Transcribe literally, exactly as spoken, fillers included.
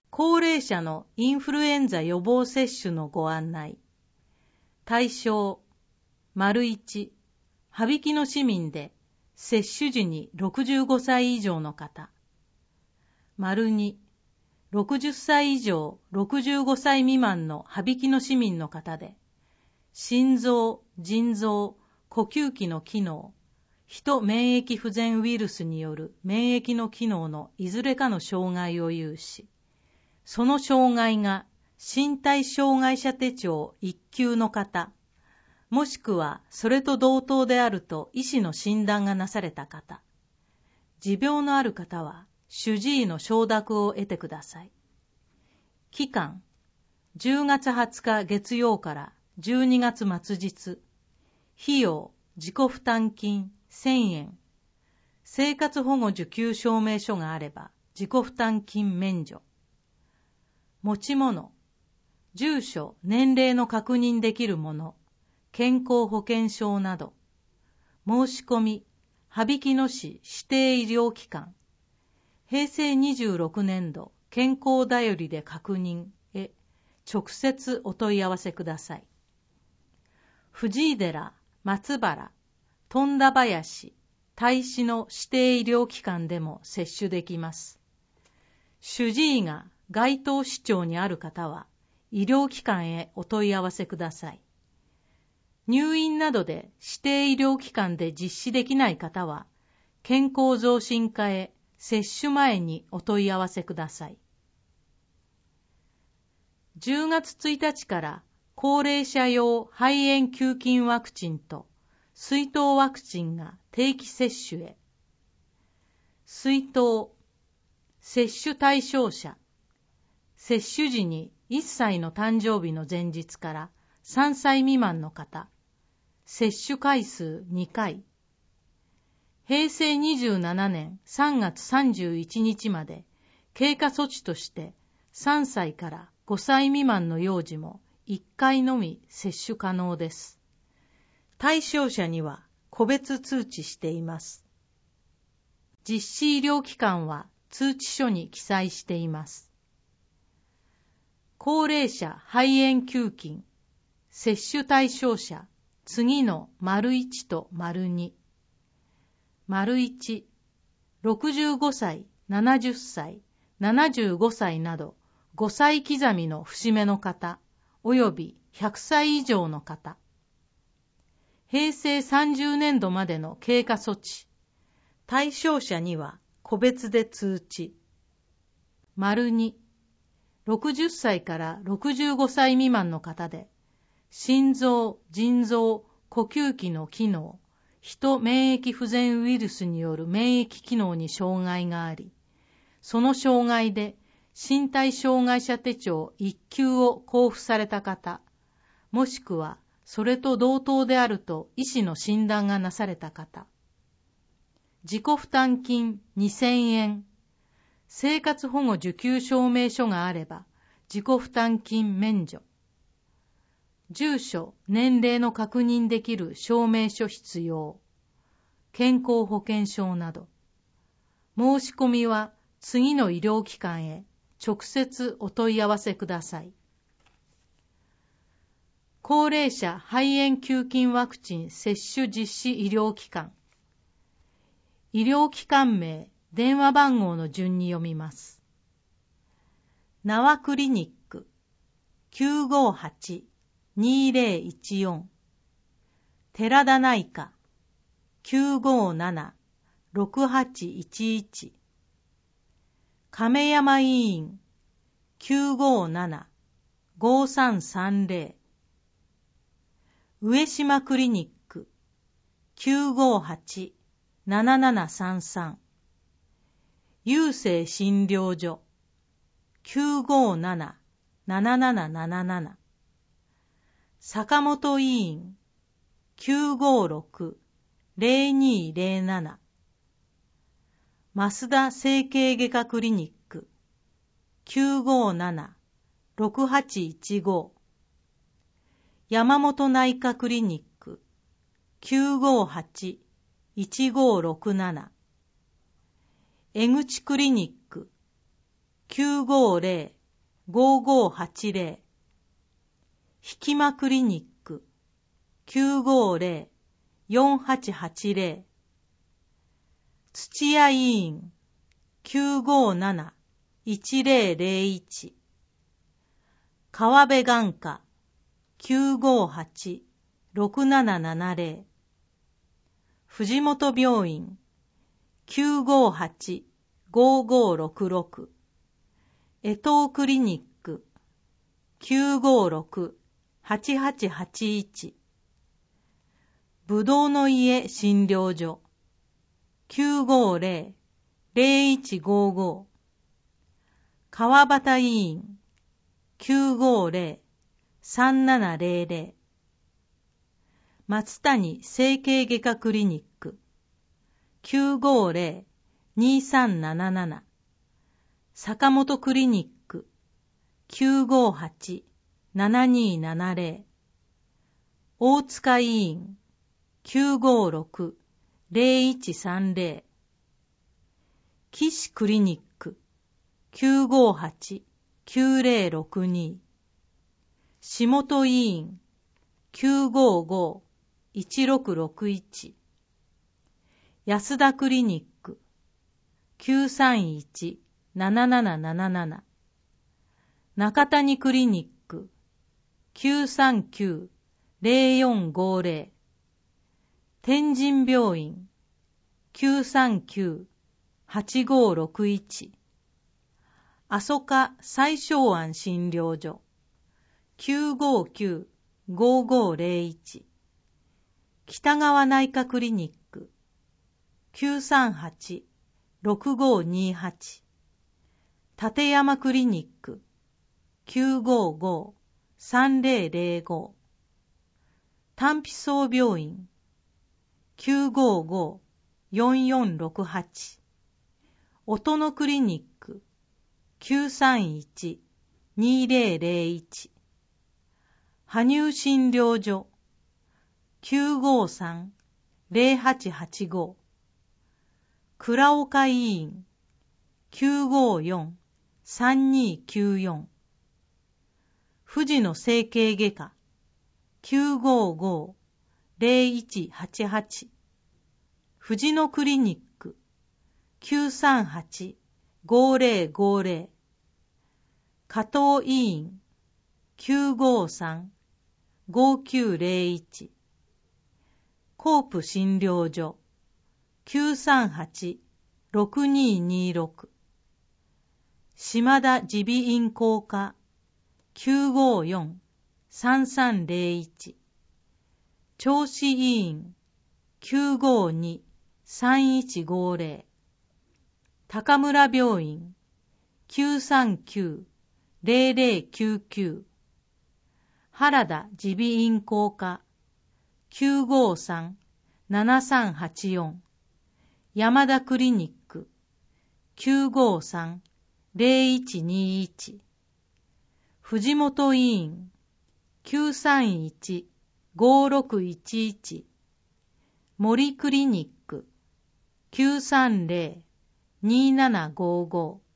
高齢者のインフルエンザ予防接種のご案内。対象、丸いち、羽曳野市民で接種時にろくじゅうごさい以上の方。丸に、ろくじゅっさい以上ろくじゅうごさい未満の羽曳野市民の方で、心臓、腎臓、呼吸器の機能、人免疫不全ウイルスによる免疫の機能のいずれかの障害を有し、その障害が身体障害者手帳いっ級の方、もしくはそれと同等であると医師の診断がなされた方、持病のある方は主治医の承諾を得てください。期間、じゅうがつはつか月曜からじゅうにがつ末日。費用、自己負担金せんえん。生活保護受給証明書があれば自己負担金免除。持ち物、住所、年齢の確認できるもの、健康保険証など。申し込み、羽曳野市指定医療機関。へいせいにじゅうろくねんど健康だよりで確認へ直接お問い合わせください。藤井寺、松原、富田林、大使の指定医療機関でも接種できます。主治医が該当市町にある方は医療機関へお問い合わせください。入院などで指定医療機関で実施できない方は健康増進課へ接種前にお問い合わせください。じゅうがつついたちから高齢者用肺炎球菌ワクチンと水痘ワクチンが定期接種へ。水痘、接種対象者、接種時にいっさいの誕生日の前日からさんさい未満の方、接種回数にかい。へいせいにじゅうななねんさんがつさんじゅういちにちまで経過措置としてさんさいからごさい未満の幼児もいっかいのみ接種可能です。対象者には個別通知しています。実施医療機関は通知書に記載しています。高齢者肺炎球菌、接種対象者、次の丸いちと丸に。丸いち、ろくじゅうごさい、ななじゅっさい、ななじゅうごさいなどごさい刻みの節目の方、およびひゃくさい以上の方。へいせいさんじゅうねんどまでの経過措置。対象者には個別で通知。丸に、ろくじゅっさいからろくじゅうごさい未満の方で、心臓、腎臓、呼吸器の機能、人免疫不全ウイルスによる免疫機能に障害があり、その障害で身体障害者手帳いっ級を交付された方、もしくはそれと同等であると医師の診断がなされた方。自己負担金にせんえん。生活保護受給証明書があれば自己負担金免除。住所、年齢の確認できる証明書必要。健康保険証など。申し込みは次の医療機関へ直接お問い合わせください。高齢者肺炎球菌ワクチン接種実施医療機関。医療機関名、電話番号の順に読みます。なわクリニック きゅうごはち にぜろいちよん。寺田内科 きゅうごなな ろくはちいちいち。亀山医院 きゅうごなな ごさんさんぜろ。上島クリニック きゅうごはち ななななさんさん。郵政診療所 きゅうごなな ななななななな。坂本医院 きゅうごろく ぜろにぜろなな。増田整形外科クリニック きゅうごなな ろくはちいちご。山本内科クリニック きゅうごはち いちごろくなな。江口クリニック きゅうごぜろごごはちぜろ、ひきまクリニックきゅうごぜろ よんはちはちぜろ、土屋医院きゅうごなないちぜろぜろいち、川辺眼科きゅうごはちろくななななぜろ、藤本病院きゅうごはちごごろくろく、江東クリニックきゅうごろくはちはちはちいち、ぶどうの家診療所きゅうごぜろぜろいちごご、川端医院きゅうごぜろさんななぜろぜろ、松谷整形外科クリニックきゅうごぜろにさんなななな、坂本クリニックきゅうごはちななにななぜろ、大塚医院きゅうごろくぜろいちさんぜろ、岸クリニックきゅうごはちきゅうぜろろくに、下戸医院きゅうごごいちろくろくいち、安田クリニックきゅうさんいちなななななななな、中谷クリニックきゅうさんきゅうぜろよんごぜろ、天神病院きゅうさんきゅうはちごろくいち、阿蘇加最小庵診療所きゅうごきゅうごごぜろいち、北川内科クリニックきゅうさんはちろくごにはち、立山クリニックきゅうごごさんぜろぜろご、丹比総病院きゅうごごよんよんろくはち、音のクリニックきゅうさんいちにぜろぜろいち、羽生診療所きゅうごさんぜろはちはちご、倉岡医院きゅうごよんさんにきゅうよん、富士の整形外科きゅうごごぜろいちはちはち、富士のクリニックきゅうさんはちごぜろごぜろ、加藤医院きゅうごさんごきゅうぜろいち、コープ診療所きゅうさんはちろくににろく、島田耳鼻咽喉科きゅうごよんさんさんぜろいち、銚子医院きゅうごにさんいちごぜろ、高村病院きゅうさんきゅうぜろぜろきゅうきゅう、原田耳鼻咽喉科きゅうごさんななさんはちよん、山田クリニックきゅうごさんぜろいちにいち、藤本医院きゅうさんいちごろくいちいち、森クリニックきゅうさんぜろにななごご、